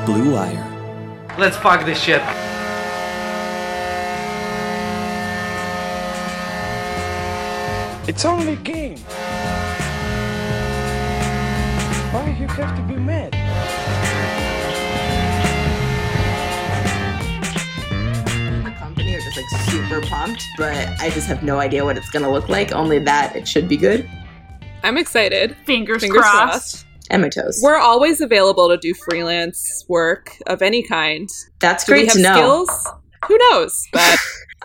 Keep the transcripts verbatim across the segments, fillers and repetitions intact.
Blue Wire. Let's park this ship. It's only a game. Why you have to be mad? The company are just like super pumped, but I just have no idea what it's gonna look like. Only that it should be good. I'm excited. Fingers, Fingers crossed. crossed. And my toes. We're always available to do freelance work of any kind. That's Do we great have to know. skills? Who knows? But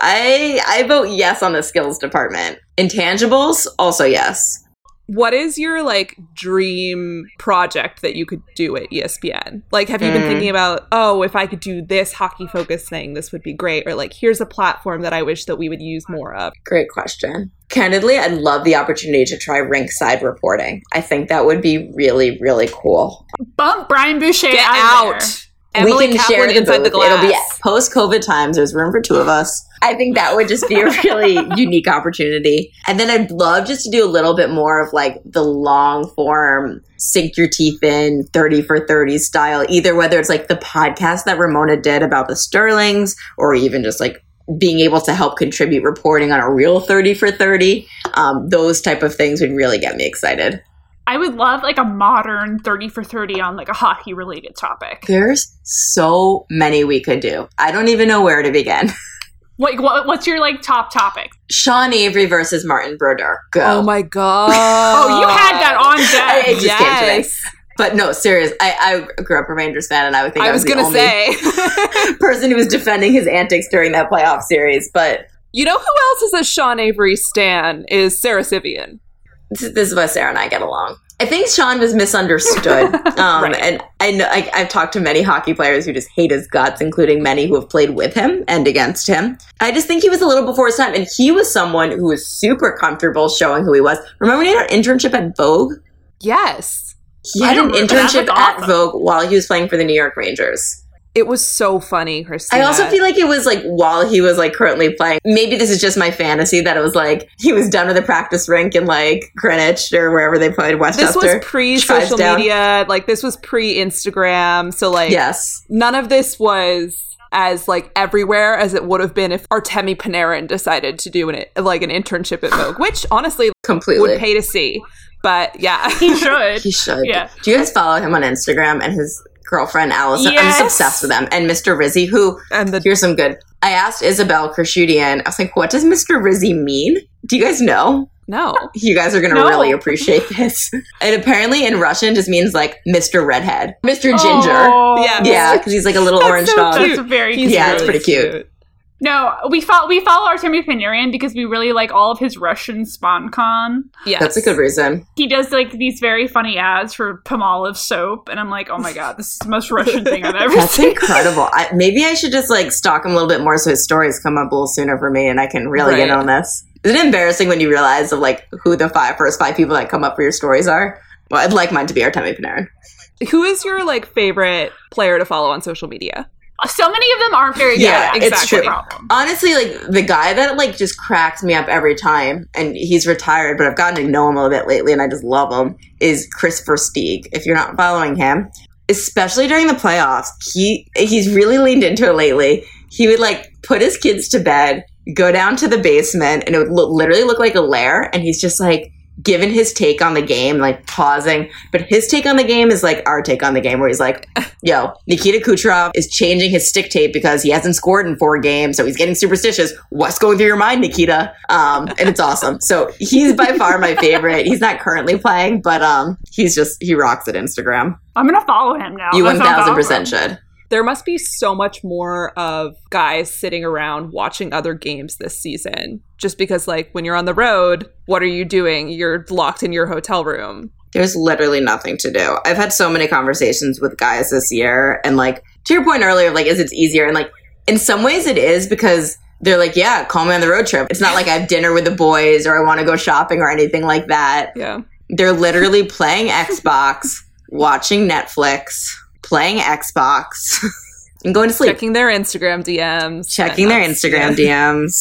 I I vote yes on the skills department. Intangibles, also yes. what is your like dream project that you could do at E S P N? Like, have you been Mm. thinking about, oh, if I could do this hockey focused thing, this would be great? Or like, here's a platform that I wish that we would use more of. Great question. Candidly, I'd love the opportunity to try rinkside reporting. I think that would be really, really cool. Bump Brian Boucher Get out. out. There. Emily we can Kaplan share the inside the booth. glass. It'll be post-COVID times. There's room for two of us. I think that would just be a really unique opportunity. And then I'd love just to do a little bit more of like the long form, sink your teeth in, thirty for thirty style, either whether it's like the podcast that Ramona did about the Sterlings or even just like being able to help contribute reporting on a real thirty for thirty. Um, those type of things would really get me excited. I would love like a modern thirty for thirty on like a hockey related topic. There's so many we could do. I don't even know where to begin. Like, what, what's your like top topic? Sean Avery versus Martin Brodeur. Go. Oh my God. Oh, you had that on I- deck. it just came to me. Yes. But no, serious. I, I grew up a Rangers fan, and I would think I, I was the going to only say. person who was defending his antics during that playoff series. But You know who else is a Sean Avery stan is Sarah Sivian. this is, this is why Sarah and I get along. I think Sean was misunderstood. Um, Right. And I know I, I've talked to many hockey players who just hate his guts, including many who have played with him and against him. I just think he was a little before his time. And he was someone who was super comfortable showing who he was. Remember when he had an internship at Vogue? Yes. He I had an remember that. internship That's at awesome. Vogue while he was playing for the New York Rangers. It was so funny, Christina. I also feel like it was like while he was like currently playing. Maybe this is just my fantasy that it was like he was done with the practice rink in like Greenwich or wherever they played Westchester. this was pre-social Drives down. media. Like, this was pre-Instagram. So, like, Yes. none of this was as like everywhere as it would have been if Artemi Panarin decided to do an like an internship at Vogue, which honestly Completely. would pay to see. But yeah, He should. He should. Yeah. Do you guys follow him on Instagram and his girlfriend Allison? I'm Yes. just obsessed with them. And Mister Rizzi, who and the here's some good. I asked Isabel Kershudian, I was like, what does Mister Rizzi mean? Do you guys know? no, You guys are going to No. really appreciate this. And apparently in Russian just means like Mister Redhead, Mister Ginger. Oh. Yeah. Yeah, because he's like a little That's orange so dog. cute. That's very He's cute. Yeah, it's pretty cute. No, we follow we follow Artemi Panarin because we really like all of his Russian SponCon. yes, That's a good reason. He does like these very funny ads for Palmolive soap, and I'm like, oh my god, this is the most Russian thing I've ever That's seen. incredible. I, maybe I should just like stalk him a little bit more so his stories come up a little sooner for me and I can really Right. get on this. Isn't it embarrassing when you realize of like who the five first five people that come up for your stories are? Well, I'd like mine to be Artemi Panarin. Who is your like favorite player to follow on social media? So many of them aren't very good. Yeah, at it's it. true. That's the problem. Honestly, like the guy that like just cracks me up every time, and he's retired, but I've gotten to know him a little bit lately, and I just love him. Is Chris Versteeg? If you're not following him, especially during the playoffs, he he's really leaned into it lately. He would like put his kids to bed, go down to the basement, and it would look, literally look like a lair, and he's just like giving his take on the game, like pausing. But his take on the game is like our take on the game, where he's like, yo, Nikita Kucherov is changing his stick tape because he hasn't scored in four games, so he's getting superstitious. What's going through your mind, Nikita? Um, and it's awesome. So he's by far my favorite. He's not currently playing, but um, he's just, he rocks at Instagram. I'm gonna follow him now. You That's what I'm one thousand following. percent should. There must be so much more of guys sitting around watching other games this season. Just because, like, when you're on the road, what are you doing? You're locked in your hotel room. There's literally nothing to do. I've had so many conversations with guys this year, and like to your point earlier, like is it's easier, and like in some ways it is because they're like, yeah, call me on the road trip. It's not like I have dinner with the boys or I want to go shopping or anything like that. Yeah. They're literally playing Xbox, watching Netflix, playing Xbox, and going to sleep. Checking their Instagram D Ms. Checking And their that's- Instagram yeah. D Ms.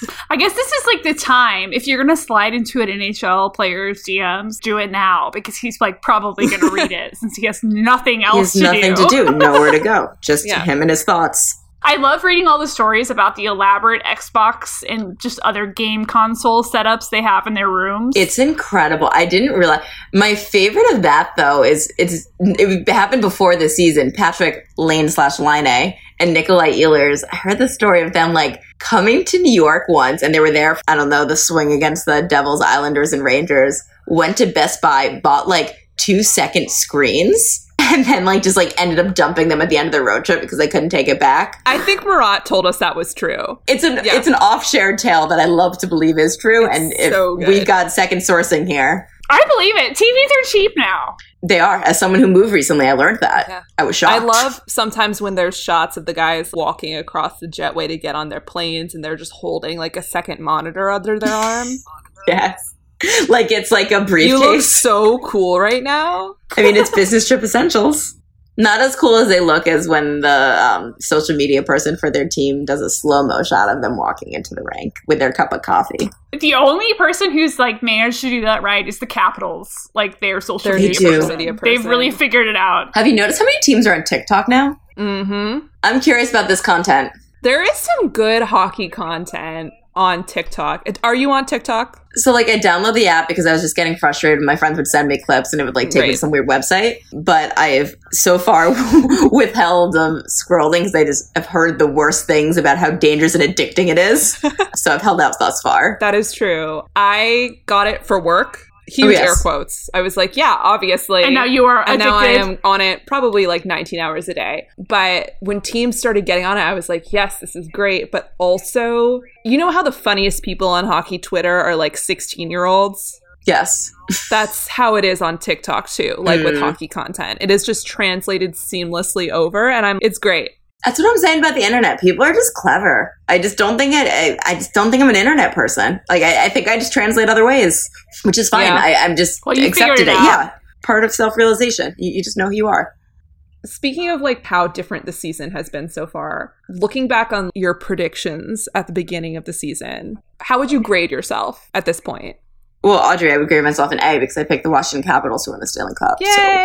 I guess this is like the time. If you're going to slide into an N H L player's D Ms, do it now because he's like probably going to read it since he has nothing else He has to nothing do. to do, nowhere to go. Just Yeah. him and his thoughts. I love reading all the stories about the elaborate Xbox and just other game console setups they have in their rooms. It's incredible. I didn't realize. My favorite of that, though, is it's it happened before this season. Patrick Lane slash Line A and Nikolai Ehlers. I heard the story of them like coming to New York once, and they were there. I don't know, the swing against the Devils, Islanders, and Rangers. Went to Best Buy, bought like two second screens. And then, like, just, like, ended up dumping them at the end of the road trip because they couldn't take it back. I think Murat told us that was true. It's an Yeah. it's an off-shared tale that I love to believe is true. It's and if so good. we've got second sourcing here. I believe it. T Vs are cheap now. They are. As someone who moved recently, I learned that. Yeah. I was shocked. I love sometimes when there's shots of the guys walking across the jetway to get on their planes and they're just holding like a second monitor under their arm. Yes. Like it's like a briefcase. You look so cool right now. I mean, it's business trip essentials. Not as cool as they look as when the um, social media person for their team does a slow-mo shot of them walking into the rink with their cup of coffee. The only person who's like managed to do that right is the Capitals. Like their social Their media, do. person. media They've person. really figured it out. Have you noticed how many teams are on TikTok now? Mm-hmm. I'm curious about this content. There is some good hockey content on TikTok. Are you on TikTok? So, like, I download the app because I was just getting frustrated. My friends would send me clips and it would, like, take me Right. to some weird website. But I have so far withheld um, scrolling because I just have heard the worst things about how dangerous and addicting it is. So I've held out thus far. That is true. I got it for work. Huge Oh, yes. air quotes. I was like, yeah, obviously. And now you are And addicted. now I am on it probably like nineteen hours a day. But when teams started getting on it, I was like, yes, this is great. But also, you know how the funniest people on hockey Twitter are like sixteen year olds? Yes. That's how it is on TikTok too, like with Mm. hockey content. It is just translated seamlessly over and I'm it's great. That's what I'm saying about the internet. People are just clever. I just don't think it. I, I just don't think I'm an internet person. Like I, I think I just translate other ways, which is fine. Yeah. I, I'm just Well, you accepted figured it. it out. Yeah, part of self realization. You, you just know who you are. Speaking of like how different the season has been so far, looking back on your predictions at the beginning of the season, how would you grade yourself at this point? Well, Audrey, I would grade myself an A because I picked the Washington Capitals to win the Stanley Cup.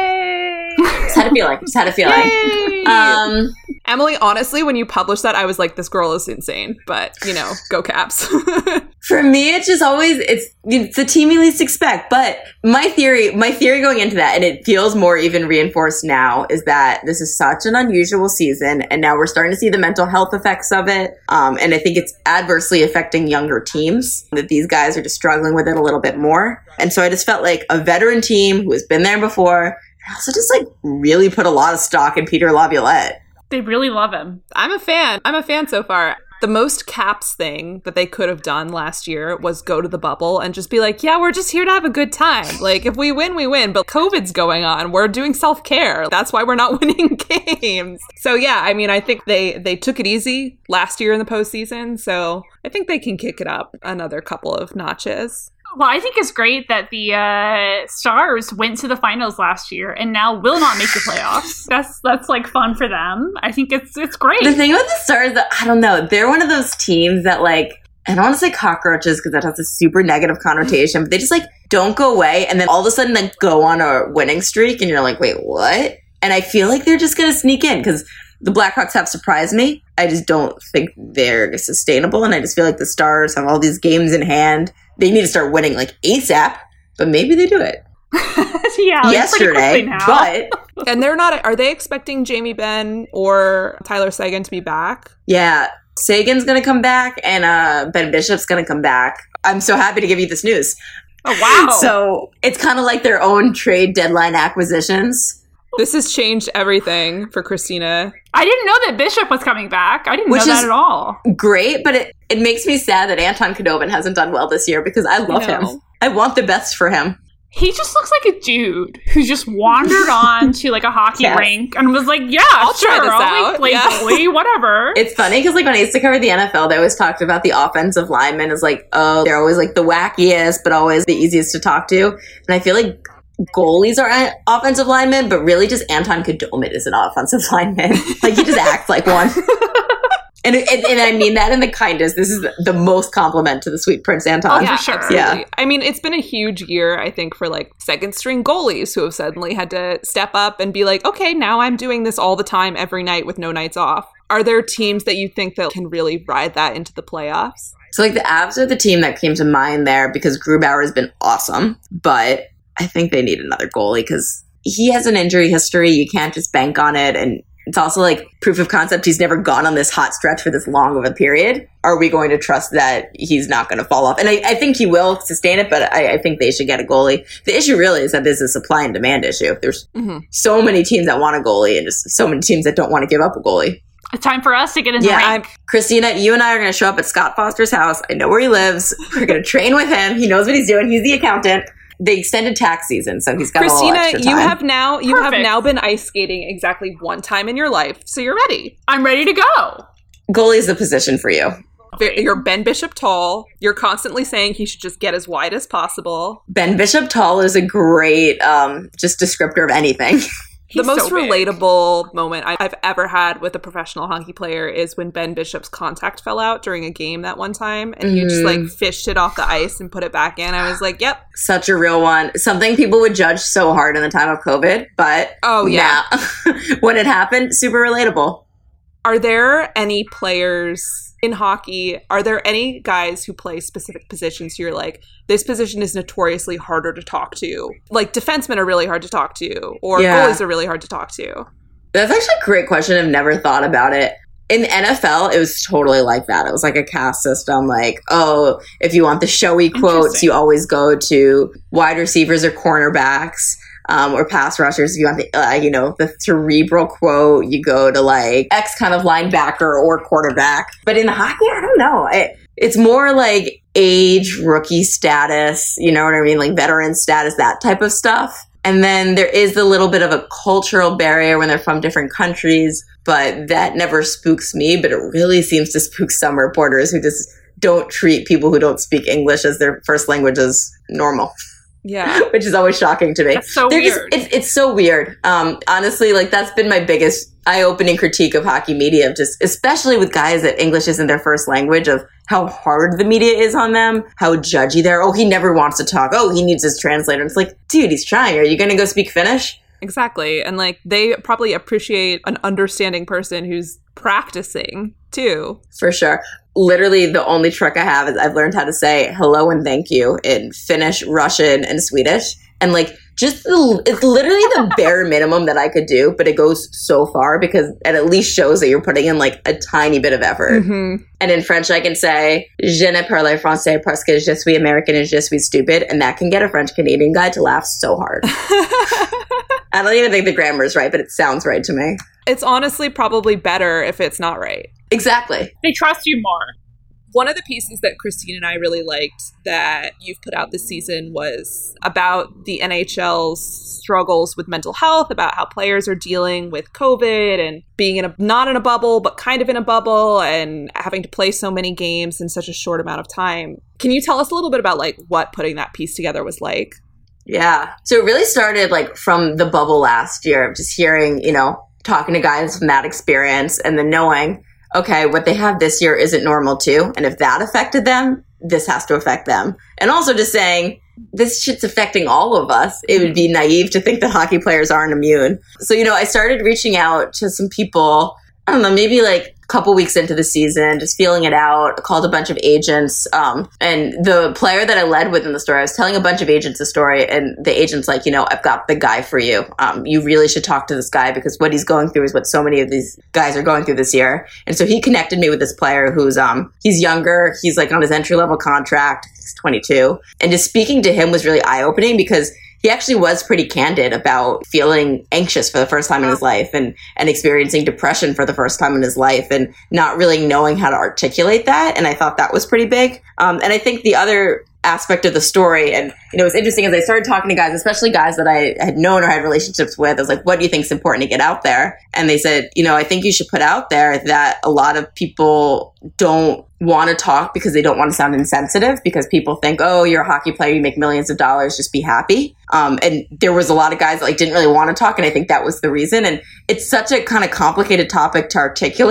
Yay! So just had a feeling. Just had a feeling. Yay! Um, Emily, honestly, when you published that, I was like, this girl is insane. But, you know, go Caps. for me, it's just always it's it's the team you least expect. But my theory, my theory going into that, and it feels more even reinforced now, is that this is such an unusual season, and now we're starting to see the mental health effects of it. Um, and I think it's adversely affecting younger teams. That these guys are just struggling with it a little bit more. And so I just felt like a veteran team who has been there before, and also just like really put a lot of stock in Peter Laviolette. They really love him. I'm a fan. I'm a fan so far. The most Caps thing that they could have done last year was go to the bubble and just be like, yeah, we're just here to have a good time. Like, if we win, we win. But COVID's going on. We're doing self-care. That's why we're not winning games. So, yeah, I mean, I think they, they took it easy last year in the postseason. So I think they can kick it up another couple of notches. Well, I think it's great that the uh, Stars went to the finals last year and now will not make the playoffs. That's that's like fun for them. I think it's it's great. The thing with the Stars, that I don't know, they're one of those teams that like, I don't want to say cockroaches because that has a super negative connotation, but they just like don't go away and then all of a sudden then go on a winning streak and you're like, wait, what? And I feel like they're just going to sneak in because the Blackhawks have surprised me. I just don't think they're sustainable, and I just feel like the Stars have all these games in hand. They need to start winning like ASAP, but maybe they do it yeah, like, yesterday. pretty quickly now. But And they're not, are they expecting Jamie Benn or Tyler Seguin to be back? yeah, Sagan's going to come back, and uh, Ben Bishop's going to come back. I'm so happy to give you this news. Oh wow! So it's kind of like their own trade deadline acquisitions. This has changed everything for Christina. I didn't know that Bishop was coming back. I didn't Which know that is- at all. Great, but it, it makes me sad that Anton Khudobin hasn't done well this year because I love I know. him. I want the best for him. He just looks like a dude who just wandered on to like a hockey Yes. rink and was like, "Yeah, I'll sure, try this I'll out." like play Yeah. goalie, whatever." It's funny because like when I used to cover the N F L, they always talked about the offensive linemen as like, oh, they're always like the wackiest, but always the easiest to talk to. And I feel like goalies are a- offensive linemen, but really just Anton Khudobin is an offensive lineman. Like he just acts like one. And, and and I mean that in the kindest. This is the most compliment to the sweet Prince Anton. Oh, for sure. Absolutely. Yeah. I mean, it's been a huge year, I think, for like second string goalies who have suddenly had to step up and be like, okay, now I'm doing this all the time, every night with no nights off. Are there teams that you think that can really ride that into the playoffs? So like the Avs are the team that came to mind there because Grubauer has been awesome, but I think they need another goalie because he has an injury history. You can't just bank on it. And it's also like proof of concept. He's never gone on this hot stretch for this long of a period. Are we going to trust that he's not going to fall off? And I, I think he will sustain it, but I, I think they should get a goalie. The issue really is that this is a supply and demand issue. There's mm-hmm. so many teams that want a goalie and just so many teams that don't want to give up a goalie. It's time for us to get in the yeah, ring. Christina, you and I are going to show up at Scott Foster's house. I know where he lives. We're going to train with him. He knows what he's doing. He's the accountant. They extended tax season, so he's got Christina, a little extra time. you have now you Perfect. have now been ice skating exactly one time in your life, so you're ready. I'm ready to go. Goalie is the position for you. You're Ben Bishop tall. You're constantly saying he should just get as wide as possible. Ben Bishop tall is a great um, just descriptor of anything. The He's most so big. relatable moment I've ever had with a professional hockey player is when Ben Bishop's contact fell out during a game that one time, and he just like fished it off the ice and put it back in. I was like, yep. Such a real one. Something people would judge so hard in the time of COVID, but Oh, yeah. now, when it happened, super relatable. Are there any players in hockey, are there any guys who play specific positions you're like, this position is notoriously harder to talk to? Like defensemen are really hard to talk to, or Yeah. goalies are really hard to talk to. That's actually a great question. I've never thought about it. In the N F L, it was totally like that. It was like a caste system. Like, oh, if you want the showy quotes, Interesting. you always go to wide receivers or cornerbacks. Um, or pass rushers. If you want the, uh, you know, the cerebral quote, you go to like X kind of linebacker or quarterback. But in hockey, I don't know. It, it's more like age, rookie status, you know what I mean? Like veteran status, that type of stuff. And then there is a little bit of a cultural barrier when they're from different countries, but that never spooks me. But it really seems to spook some reporters who just don't treat people who don't speak English as their first language as normal. Yeah. Which is always shocking to me. That's so They're weird. Just, it's, it's so weird. Um, honestly, like that's been my biggest eye-opening critique of hockey media, of just especially with guys that English isn't their first language, of how hard the media is on them, how judgy they're. Oh, he never wants to talk. Oh, he needs his translator. And it's like, dude, he's trying. Are you going to go speak Finnish? Exactly. And like they probably appreciate an understanding person who's practicing too. For sure. Literally, the only trick I have is I've learned how to say hello and thank you in Finnish, Russian, and Swedish. And like, just the, it's literally the bare minimum that I could do, but it goes so far because it at least shows that you're putting in like a tiny bit of effort. Mm-hmm. And in French, I can say, je ne parle français parce que je suis American and je suis stupid. And that can get a French Canadian guy to laugh so hard. I don't even think the grammar is right, but it sounds right to me. It's honestly probably better if it's not right. Exactly. They trust you more. One of the pieces that Christine and I really liked that you've put out this season was about the N H L's struggles with mental health, about how players are dealing with COVID and being in a not in a bubble, but kind of in a bubble, and having to play so many games in such a short amount of time. Can you tell us a little bit about like what putting that piece together was like? Yeah. So it really started like from the bubble last year of just hearing, you know, talking to guys from that experience and then knowing, okay, what they have this year isn't normal too. And if that affected them, this has to affect them. And also just saying, this shit's affecting all of us. It would be naive to think that hockey players aren't immune. So, you know, I started reaching out to some people, I don't know, maybe like a couple weeks into the season, just feeling it out. I called a bunch of agents. Um, and the player that I led with in the story, I was telling a bunch of agents the story, and the agent's like, you know, I've got the guy for you. Um, you really should talk to this guy because what he's going through is what so many of these guys are going through this year. And so he connected me with this player who's, um, he's younger. He's like on his entry level contract. He's twenty-two. And just speaking to him was really eye opening because he actually was pretty candid about feeling anxious for the first time in his life and, and experiencing depression for the first time in his life and not really knowing how to articulate that. And I thought that was pretty big. Um, and I think the other aspect of the story, and you know, it's interesting as I started talking to guys, especially guys that I had known or had relationships with, I was like, what do you think is important to get out there? And they said, you know, I think you should put out there that a lot of people don't want to talk because they don't want to sound insensitive, because people think, oh, you're a hockey player, you make millions of dollars, just be happy. Um, and there was a lot of guys that like didn't really want to talk, and I think that was the reason. And it's such a kind of complicated topic to articulate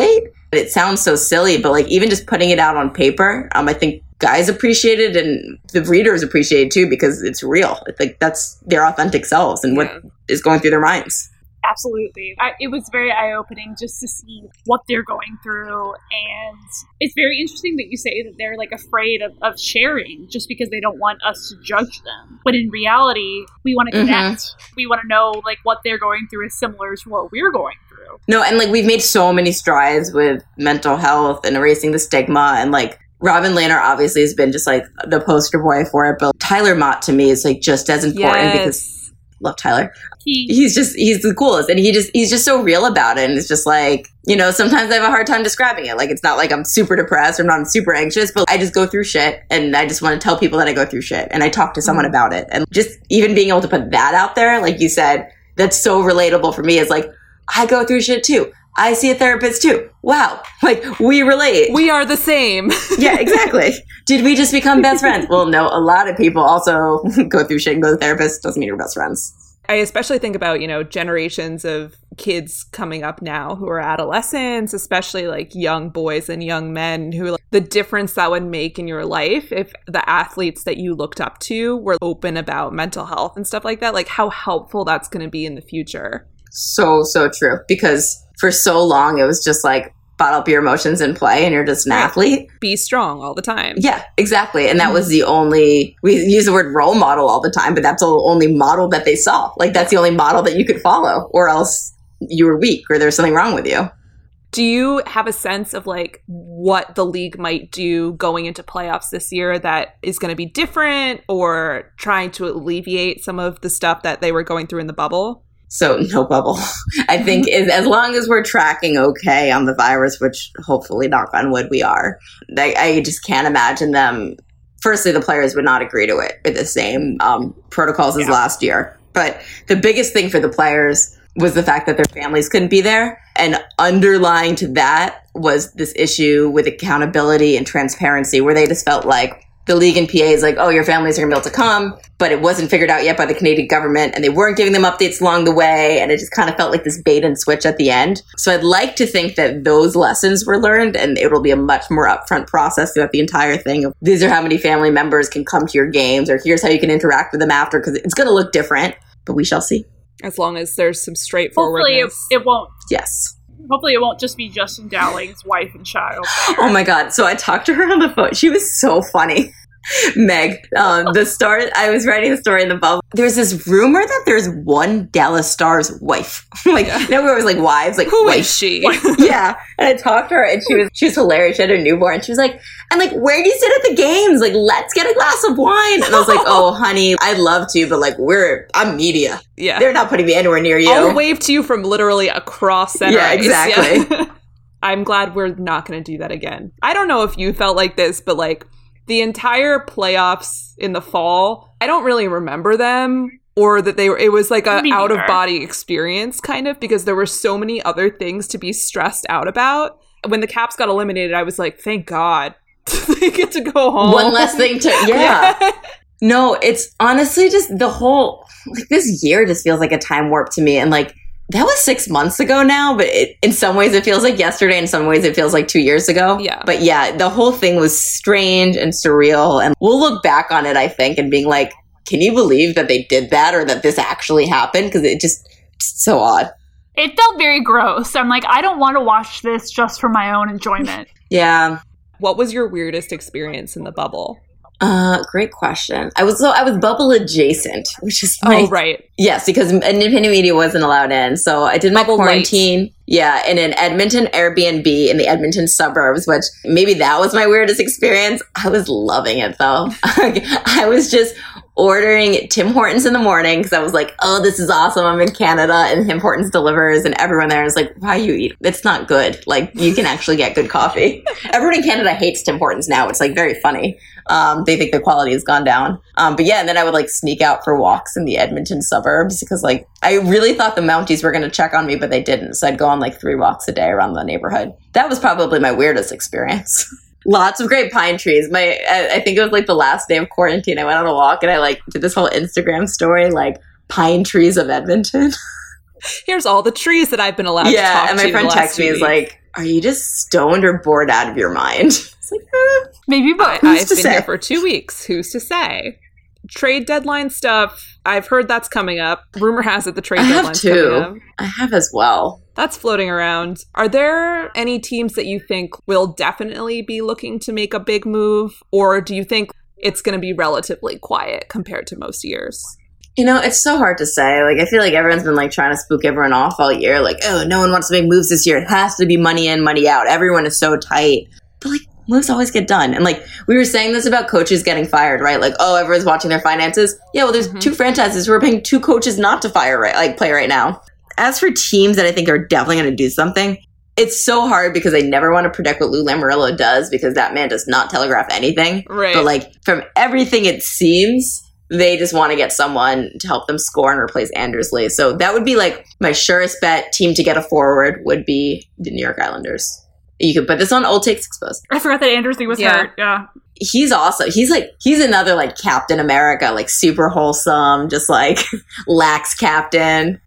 It sounds so silly, but like even just putting it out on paper, um, I think guys appreciate it and the readers appreciate it too because it's real. It's like that's their authentic selves and what Yeah. is going through their minds. Absolutely. I, it was very eye-opening just to see what they're going through. And it's very interesting that you say that they're like afraid of, of sharing just because they don't want us to judge them. But in reality, we want to connect. Mm-hmm. We want to know like what they're going through is similar to what we're going through. No, and like we've made so many strides with mental health and erasing the stigma, and like Robin Lehner obviously has been just like the poster boy for it, but Tyler Mott to me is like just as important Yes. because love Tyler. He, He's just, he's the coolest. And he just, he's just so real about it. And it's just like, you know, sometimes I have a hard time describing it. Like, it's not like I'm super depressed or not super anxious, but I just go through shit. And I just want to tell people that I go through shit. And I talk to someone mm-hmm. about it. And just even being able to put that out there, like you said, that's so relatable for me. Is like, I go through shit too. I see a therapist too. Wow. Like, we relate. We are the same. Yeah, exactly. Did we just become best friends? Well, no, a lot of people also go through shit and go to therapists. Doesn't mean you're best friends. I especially think about, you know, generations of kids coming up now who are adolescents, especially like young boys and young men who like, the difference that would make in your life if the athletes that you looked up to were open about mental health and stuff like that, like how helpful that's going to be in the future. So, so true. Because for so long, it was just like, bottle up your emotions and play and you're just an right. athlete. Be strong all the time. Yeah, exactly. And that was the only, we use the word role model all the time, but that's the only model that they saw. Like that's the only model that you could follow or else you were weak or there's something wrong with you. Do you have a sense of like what the league might do going into playoffs this year that is going to be different or trying to alleviate some of the stuff that they were going through in the bubble? So no bubble. I think is, as long as we're tracking okay on the virus, which hopefully, knock on wood, we are, I, I just can't imagine them. Firstly, the players would not agree to it with the same um, protocols as yeah. last year. But the biggest thing for the players was the fact that their families couldn't be there. And underlying to that was this issue with accountability and transparency where they just felt like the league and P A is like, oh, your families are going to be able to come, but it wasn't figured out yet by the Canadian government, and they weren't giving them updates along the way, and it just kind of felt like this bait and switch at the end. So I'd like to think that those lessons were learned, and it will be a much more upfront process throughout the entire thing. Of, these are how many family members can come to your games, or here's how you can interact with them after, because it's going to look different, but we shall see. As long as there's some straightforwardness. Hopefully it, it won't. Yes. Hopefully it won't just be Justin Dowling's wife and child. Oh my God. So I talked to her on the phone. She was so funny. Meg, um, the star, I was writing the story in the bubble. There's this rumor that there's one Dallas Star's wife. like, yeah. no, it was like wives, like, who wife. is she? Yeah. And I talked to her and she was, she was hilarious. She had a newborn. She was like, I'm like, where do you sit at the games? Like, let's get a glass of wine. And I was like, oh, honey, I'd love to, but like, we're, I'm media. Yeah. They're not putting me anywhere near you. I'll wave to you from literally across center. Yeah, exactly. Yeah. I'm glad we're not going to do that again. I don't know if you felt like this, but like, the entire playoffs in the fall, I don't really remember them or that they were, it was like a out of body experience kind of because there were so many other things to be stressed out about. When the Caps got eliminated, I was like, thank God they get to go home. One less thing to, yeah. yeah. No, it's honestly just the whole, like this year just feels like a time warp to me. And like, that was six months ago now, but it, in some ways it feels like yesterday. In some ways it feels like two years ago. Yeah. But yeah, the whole thing was strange and surreal. And we'll look back on it, I think, and being like, can you believe that they did that or that this actually happened? Because it just, it's so odd. It felt very gross. I'm like, I don't want to watch this just for my own enjoyment. Yeah. What was your weirdest experience in the bubble? Uh, great question. I was so I was bubble adjacent, which is my, oh right, yes, because independent media wasn't allowed in. So I did my bubble quarantine, light. yeah, in an Edmonton Airbnb in the Edmonton suburbs. Which maybe that was my weirdest experience. I was loving it though. I was just ordering Tim Hortons in the morning because I was like, oh, this is awesome. I'm in Canada and Tim Hortons delivers and everyone there is like, why you eat? It's not good. Like you can actually get good coffee. Everyone in Canada hates Tim Hortons now. It's like very funny. Um, they think the quality has gone down. Um, but yeah, and then I would like sneak out for walks in the Edmonton suburbs because like I really thought the Mounties were going to check on me, but they didn't. So I'd go on like three walks a day around the neighborhood. That was probably my weirdest experience. Lots of great pine trees. My, I, I think it was like the last day of quarantine. I went on a walk and I like did this whole Instagram story, like pine trees of Edmonton. Here's all the trees that I've been allowed yeah, to talk to. Yeah, and my friend texted me, is like, are you just stoned or bored out of your mind? It's like, eh, Maybe I, both. I've to been say? here for two weeks. Who's to say? Trade deadline stuff. I've heard that's coming up. Rumor has it the trade I have deadline's coming up. too. I have as well. That's floating around. Are there any teams that you think will definitely be looking to make a big move? Or do you think it's going to be relatively quiet compared to most years? You know, it's so hard to say. Like, I feel like everyone's been, like, trying to spook everyone off all year. Like, oh, no one wants to make moves this year. It has to be money in, money out. Everyone is so tight. But, like, moves always get done. And, like, we were saying this about coaches getting fired, right? Like, oh, everyone's watching their finances. Yeah, well, there's Mhm. two franchises who are paying two coaches not to fire, right? Like, play right now. As for teams that I think are definitely going to do something, it's so hard because I never want to predict what Lou Lamoriello does because that man does not telegraph anything. Right. But, like, from everything it seems, they just want to get someone to help them score and replace Anders Lee. So that would be, like, my surest bet team to get a forward would be the New York Islanders. You could put this on Old Takes Exposed. I forgot that Anders Lee was Yeah. hurt. Yeah. He's awesome. He's, like, he's another, like, Captain America, like, super wholesome, just, like, lax captain.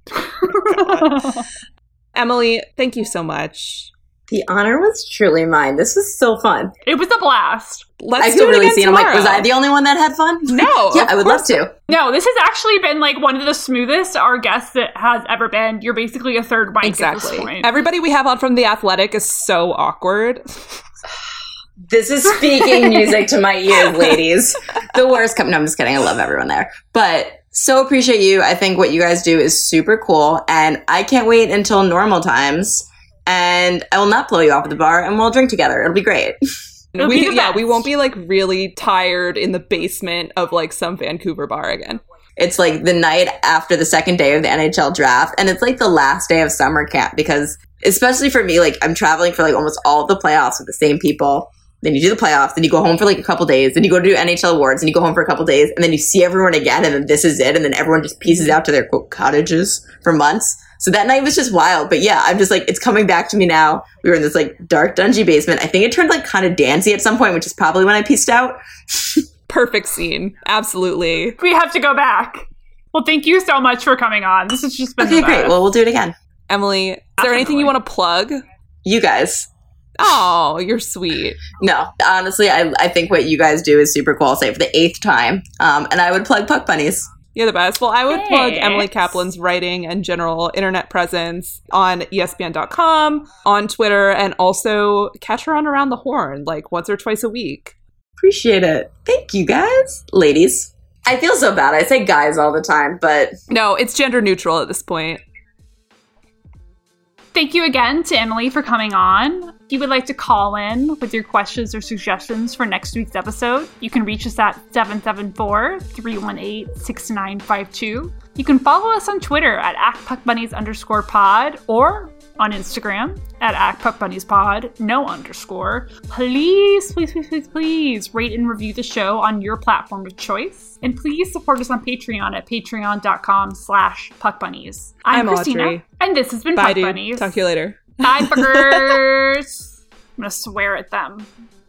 Emily, thank you so much. The honor was truly mine. This was so fun. It was a blast. Let's I do feel it really again seen. I'm like, tomorrow. was I the only one that had fun? No. Yeah, of I would love course to. No, this has actually been like one of the smoothest our guests that has ever been. You're basically a third mic at Exactly. this point. Everybody we have on from The Athletic is so awkward. This is speaking music to my ears, ladies. The worst come. No, I'm just kidding. I love everyone there. But so appreciate you. I think what you guys do is super cool. And I can't wait until normal times. And I will not blow you off at the bar and we'll drink together. It'll be great. It'll we, be the yeah, best. we won't be like really tired in the basement of like some Vancouver bar again. It's like the night after the second day of the N H L draft. And it's like the last day of summer camp because especially for me, like I'm traveling for like almost all of the playoffs with the same people. Then you do the playoffs, then you go home for like a couple days, then you go to do N H L awards, and you go home for a couple days, and then you see everyone again, and then this is it, and then everyone just pieces out to their quote cottages for months. So that night was just wild. But yeah, I'm just like, it's coming back to me now. We were in this like dark, dungy basement. I think it turned like kind of dancey at some point, which is probably when I pieced out. Perfect scene. Absolutely. We have to go back. Well, thank you so much for coming on. This has just been Okay, the great. best. Well, we'll do it again. Emily, is there anything you want to plug? You guys. Oh, you're sweet. No, honestly, I, I think what you guys do is super cool. I'll say it for the eighth time. Um, and I would plug Puck Bunnies. You're the best. Well, I would plug Thanks. Emily Kaplan's writing and general internet presence on E S P N dot com, on Twitter, and also catch her on Around the Horn, like once or twice a week. Appreciate it. Thank you, guys. Ladies. I feel so bad. I say guys all the time, but No, it's gender neutral at this point. Thank you again to Emily for coming on. If you would like to call in with your questions or suggestions for next week's episode, you can reach us at seven seven four, three one eight, six nine five two. You can follow us on Twitter at actpuckbunnies underscore pod or on Instagram at actpuckbunniespod, no underscore. Please, please, please, please, please rate and review the show on your platform of choice. And please support us on Patreon at patreon.com slash puckbunnies. I'm, I'm Christina, Audrey. and this has been Bye, Puck dude. Bunnies. Talk to you later. Bye, fuckers. I'm gonna swear at them.